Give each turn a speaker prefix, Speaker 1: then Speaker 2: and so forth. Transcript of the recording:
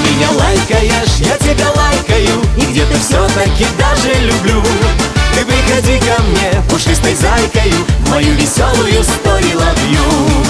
Speaker 1: меня лайкаешь, я тебя лайкаю, и где-то все-таки даже люблю. Ты приходи ко мне пушистой зайкою в мою веселую story love you.